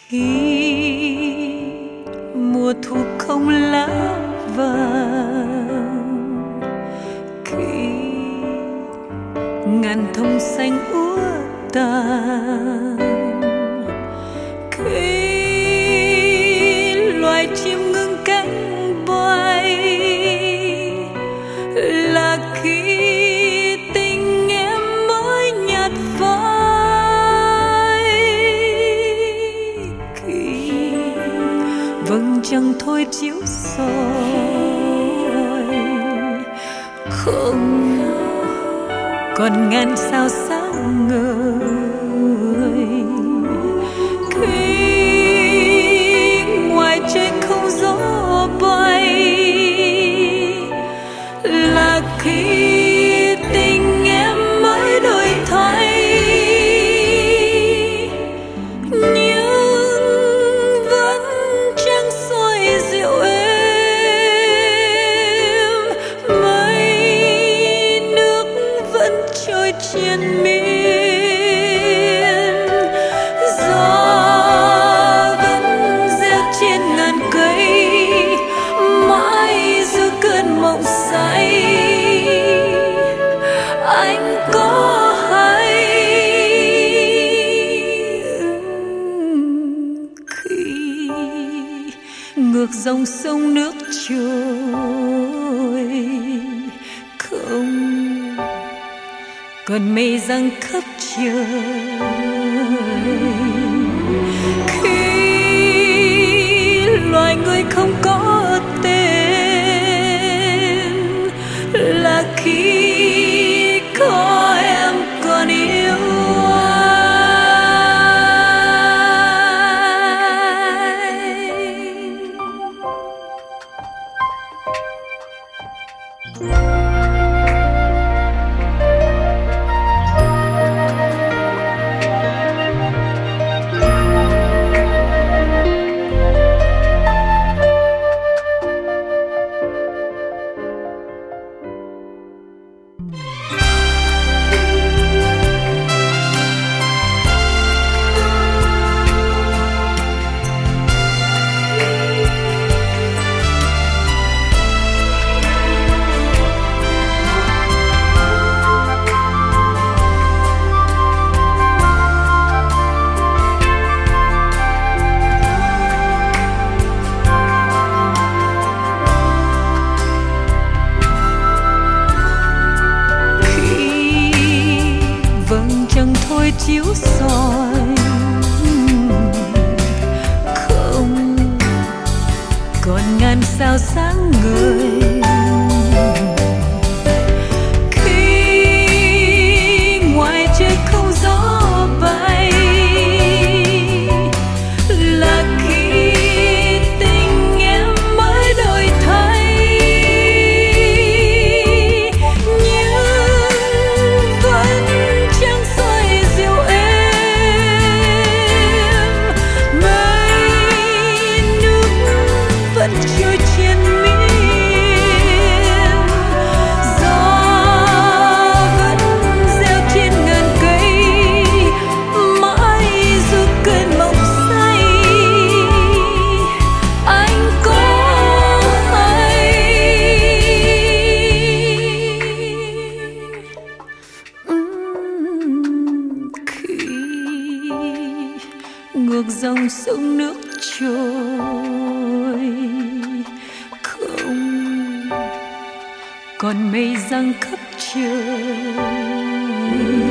khi mùa thu không lá vàng, khi ngàn thông xanh úa tàn, khi loài chim ngưng cánh bay, là khi tình em mới nhạt phai. Khi vầng trăng thôi chiếu soi, không còn ngàn sao sáng ngời, khi ngoài trời không gió bay, là khi tình em mới đổi thay. Nhưng vẫn trăng soi dịu êm, mây nước vẫn trôi triền miên, gió vẫn reo trên ngàn cây, mãi giữa cơn mộng say. Anh có hay khi ngược dòng sông nước trôi, không còn mây giăng khắp trời, khi loài người không có tên, là khi có em còn yêu chiếu soi, không còn ngàn sao sáng ngời, khi ngoài trời không gió bay, là khi tình em mới đổi thay. Nhưng vẫn trăng soi dịu êm, mây nước vẫn trôi triền miên, gió vẫn reo trên ngàn cây, mãi dù cơn mộng say. Anh có hay khi ngược dòng sông nước trôi, không còn mây giăng khắp trời,